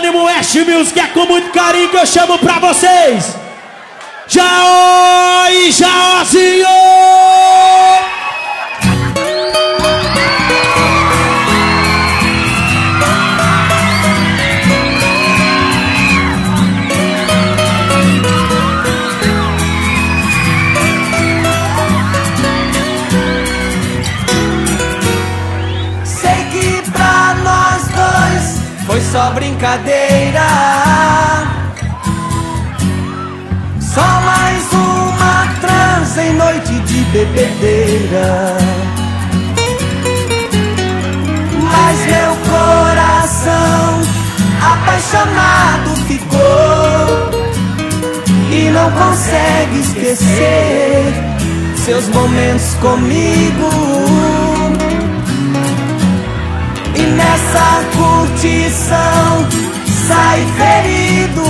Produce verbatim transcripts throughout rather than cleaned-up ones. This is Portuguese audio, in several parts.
primo West Music, é com muito carinho que eu chamo pra vocês Jaó e Jaózinho! Foi só brincadeira, só mais uma transa em noite de bebedeira. Mas meu coração apaixonado ficou e não consegue esquecer seus momentos comigo. E nessa curtição sai ferido,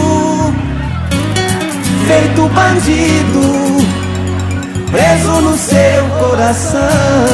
feito bandido, preso no seu coração.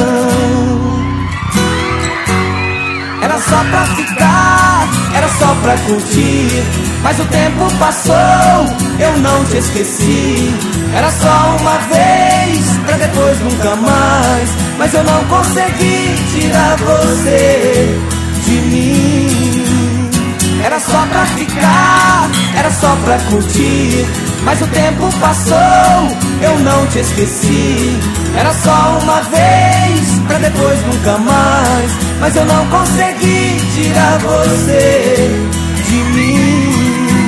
Era só pra ficar, era só pra curtir, mas o tempo passou, eu não te esqueci. Era só uma vez, pra depois nunca mais, mas eu não consegui tirar você de mim. Era só pra ficar, era só pra curtir, mas o tempo passou, eu não te esqueci. Era só uma vez, pra depois nunca mais, mas eu não consegui tirar você de mim.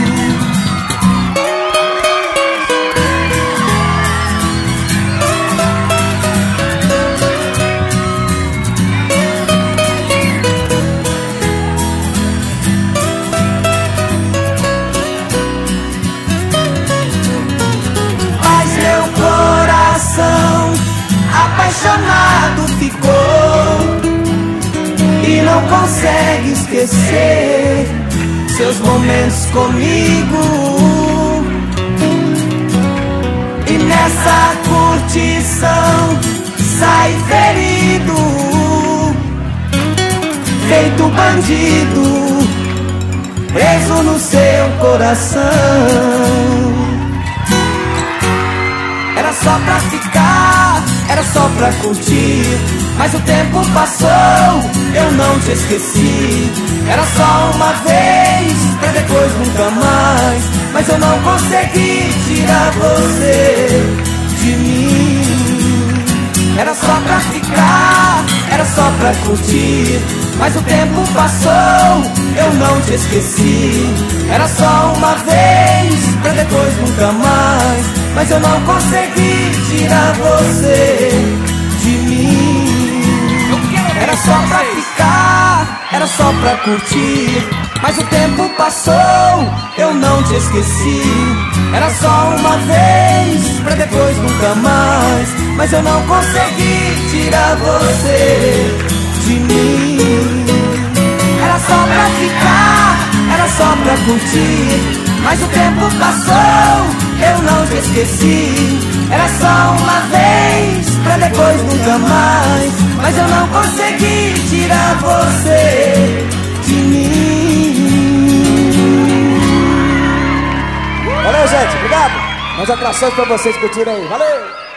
Apaixonado ficou e não consegue esquecer seus momentos comigo. E nessa curtição sai ferido, feito bandido, preso no seu coração. Era só pra ficar, era só pra curtir, mas o tempo passou, eu não te esqueci. Era só uma vez, pra depois nunca mais, mas eu não consegui tirar você de mim. Era só pra ficar, era só pra curtir, mas o tempo passou, eu não te esqueci. Era só uma vez, pra depois nunca mais, mas eu não consegui tirar você de mim. Era só pra ficar, era só pra curtir, mas o tempo passou, eu não te esqueci. Era só uma vez, pra depois nunca mais, mas eu não consegui tirar você de mim. Era só pra ficar, era só pra curtir, mas o tempo passou, eu não te esqueci. Era só uma vez, pra depois nunca mais, mas eu não consegui tirar você de mim. Valeu, gente, obrigado. Mais atrações pra vocês curtirem aí, valeu!